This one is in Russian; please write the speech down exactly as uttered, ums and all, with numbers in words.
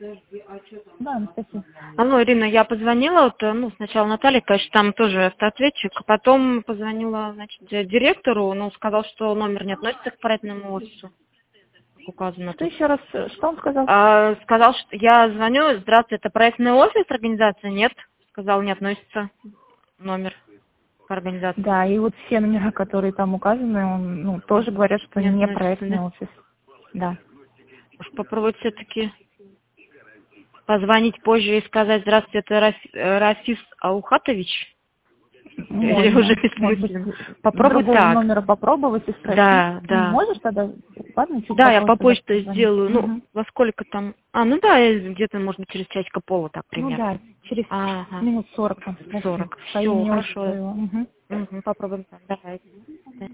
Да, Анастасия. Алло, Ирина, я позвонила, вот, э, ну, сначала Наталье, конечно, там тоже автоответчик, потом позвонила, значит, ди- директору, но сказал, что номер не относится к проектному офису, как указано Что тут. еще раз, э, что он сказал? А, сказал, что я звоню, здравствуйте, это проектный офис, организация? Нет, сказал, не относится номер к организации. Да, и вот все номера, которые там указаны, он, ну, тоже говорят, что Не не относится, проектный да? офис. Да. Может, попробовать все-таки позвонить позже и сказать, здравствуйте, это Раф- э, Рафис Аухатович? Или уже Можно. Может быть, бессмысленно? с Попробуй другого так. номера попробовать и спросить. Да, Ну, да. можешь тогда? Ладно, чуть Да, я попозже по тогда почте позвонить. сделаю. Ну, Мгм. во сколько там? А, ну да, э, где-то, может быть, через часика пола так Ну примерно. да, через Ага, минут сорок там спроси. сорок. По Все, имени хорошо. отчеству его. Мгм. Мгм, попробуем так. Давай.